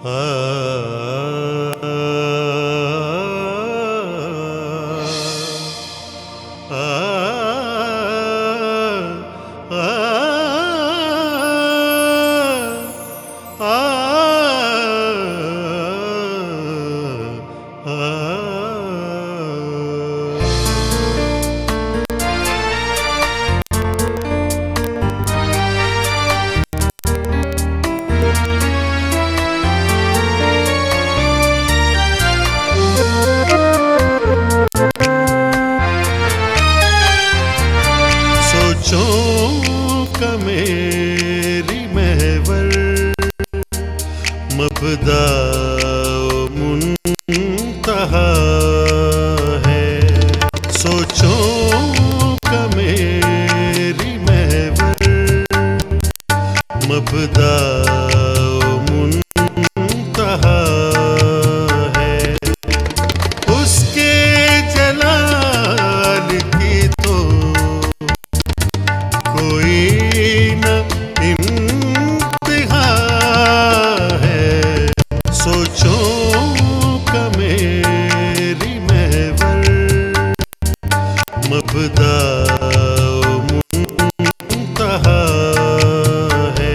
मेरी महवर मबदा मुंतहा है। सोचों का मेरी महवर मबदा मुंतहा है। उसके जलाल की तो कोई न इंतहा है। सोचों का मेरी महवर मबदा मुंतहा है।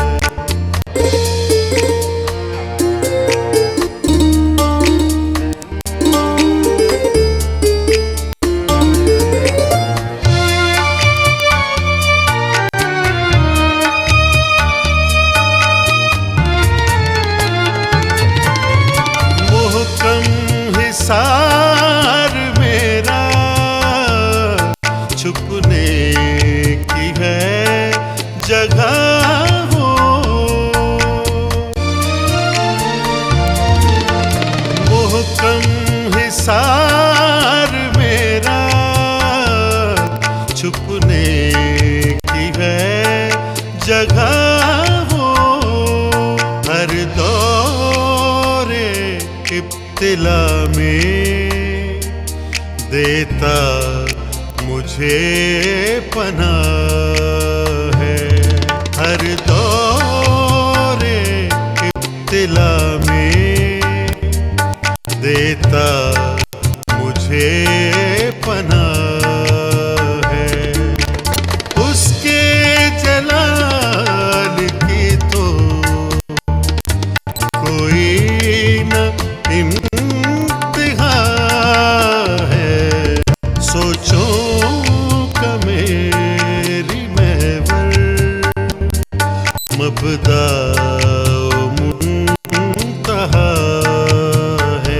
सार मेरा छुपने की है जगह हो। मोहकम हिसार मेरा छुपने की है जगह हो। हर दौरे इब्तिला में देता मुझे पनाह है। हर दौरे इब्तिला में देता मुझे पनाह है। उसके जलाल की तो कोई न इंतहा है। सोचों का मेरी महवर मबदा मुंतहा है।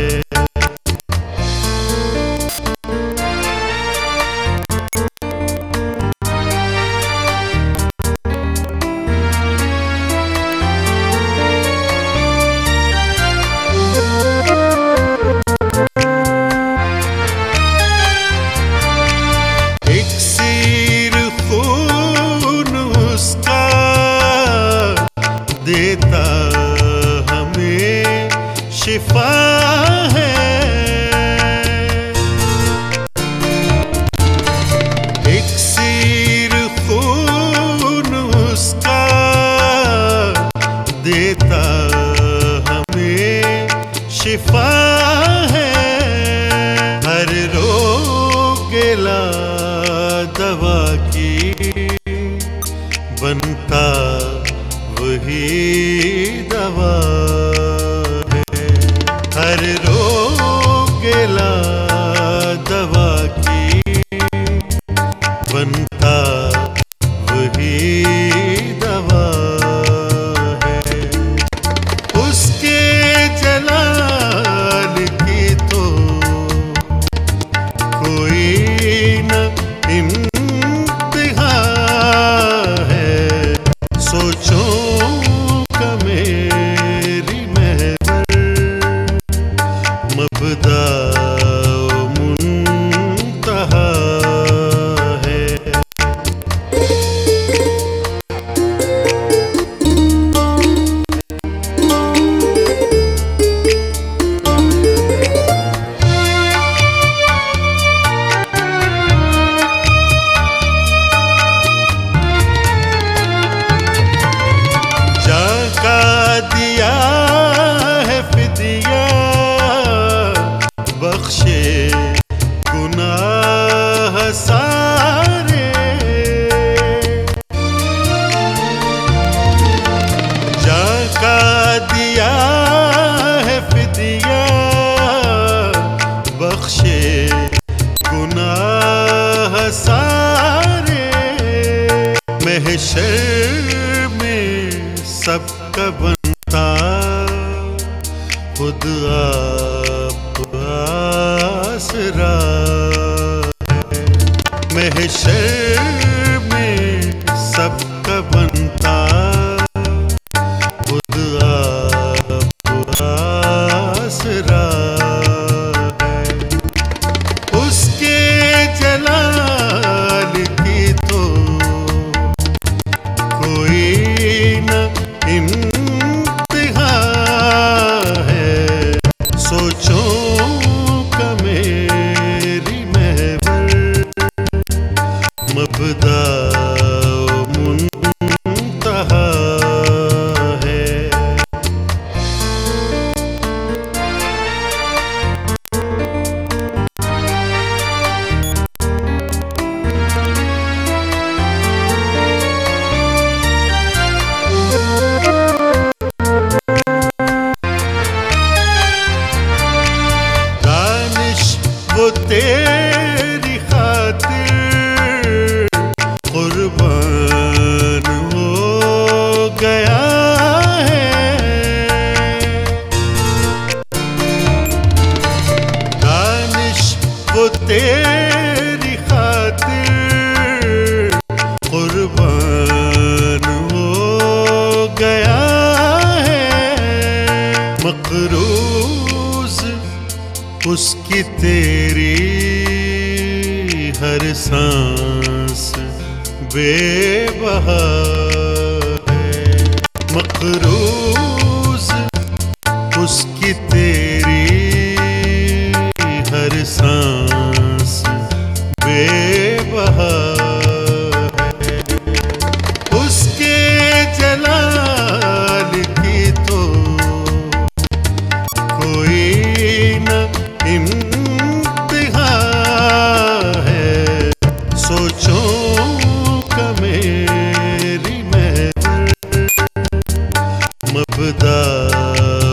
देता हमें शिफा है। इक्सीर खून उसका देता हमें शिफा है। हर रोग ला दवा की बनता वही दवा है। हर रोग ला दवा की बनता वही दवा है। उसके जलाल की तो कोई न इंतहा है। सोचों का मेरी सबका बनता खुद आप आसरा है। महशर में सबका बनता खुद आप आसरा है। उसके जलाल की तो कोई न इंतहा है। सोचो का मेरी महवर मबदा मुंतहा है। वो तेरी खातिर कुर्बान हो गया है। दानिश वो तेरी खातिर कुर्बान हो गया है। मकरूज उसकी तेरी हर सांस बेबहा है। मकरूज उसकी तेरी हर सांस बेबहा है। उसके जलाल की तो कोई न इंतहा है। सोचो का मेरी महवर मबदा